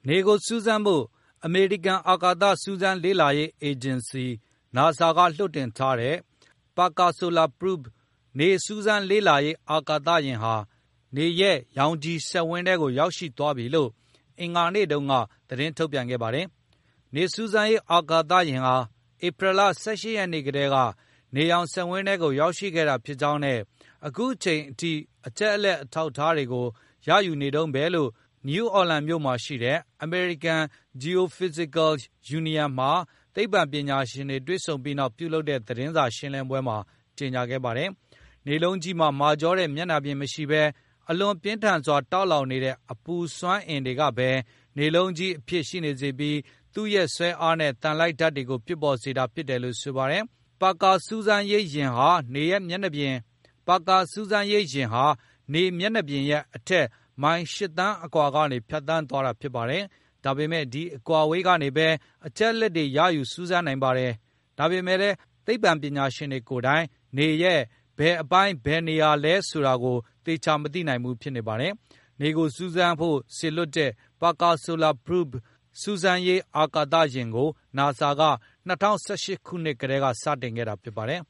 နေကိုစူးစမ်းဖို့အမေရိကန်အာကာသစူးစမ်းလေ့လာရေးအေဂျင်စီ NASA ကလွှတ်တင်ထားတဲ့ Parker Solar Probe နေစူးစမ်းလေ့လာရေးအာကာသယာဉ်ဟာနေရဲ့ရောင်ခြည်စက်ဝန်းထဲကိုရောက်ရှိသွားပြီလို့အင်္ဂါနေ့တုန်းကသတင်းထုတ်ပြန်ခဲ့ပါတယ်။နေစူးစမ်းရေးအာကာသယာဉ်ဟာဧပြီလ18ရက်နေ့ကတည်းကနေရောင်စက်ဝန်းထဲကိုရောက်ရှိခဲ့တာဖြစ်ကြောင်းနဲ့အခုချိန်အထိအချက်အလက်အထောက်အထားတွေကိုရယူနေတုန်းပဲလို့နယူးအော်လန်မြို့မှာရှိတဲ့ American Geophysical Union မှာသိပ္ပံပညာရှင်တွေတွေ့ဆုံပြီးနောက်ပြုလုပ်တဲ့သတင်းစာရှင်းလင်းပွဲမှာကြေညာခဲ့ပါတယ်။နေလုံးကြီးမှာမာကြောတဲ့မျက်နှာပြင်မရှိဘဲအလွန်ပြင်းထန်စွာတောက်လောင်နေတဲ့အပူစွမ်းအင်တွေကပဲနေလုံးကြီးအဖြစ်ရှိနေစေပြီးသူ့ရဲ့ဆွဲအားနဲ့တန်လိုက်ဓာတ်တွေကိုဖြစ်ပေါ်စေတာဖြစ်တယ်လို့ဆိုပါတယ်။ပါကာစူးစမ်းရေးယာဉ်ဟာနေရဲ့မျက်နှာပြင်ပါကာစူးစမ်းရေးယာဉ်ဟာနေမျက်နှာပြင်ရဲ့အထက်မိုင်8 သန်းအကွာကနေဖြတ်သန်းသွားတာဖြစ်ပါတယ်။ဒါပေမဲ့ဒီအကွာဝေးကနေပဲအချက်လက်တွေရယူစူးစမ်းနိုင်ပါတယ်။ဒါပေမဲ့လည်းသိပ္ပံပညာရှင်တွေကိုယ်တိုင်နေရဲ့ဘယ်အပိုင်းဘယ်နေရာလဲဆိုတာကိုသေချာမသိနိုင်ဘူးဖြစ်နေပါတယ်။နေကိုစူးစမ်းဖို့စေလွတ်တဲ့ Parker Solar Probe စူးစမ်းရေးအာကာသယာဉ်ကို NASA က2018ခုနှစ်ကတည်းကစတင်ခဲ့တာဖြစ်ပါတယ်။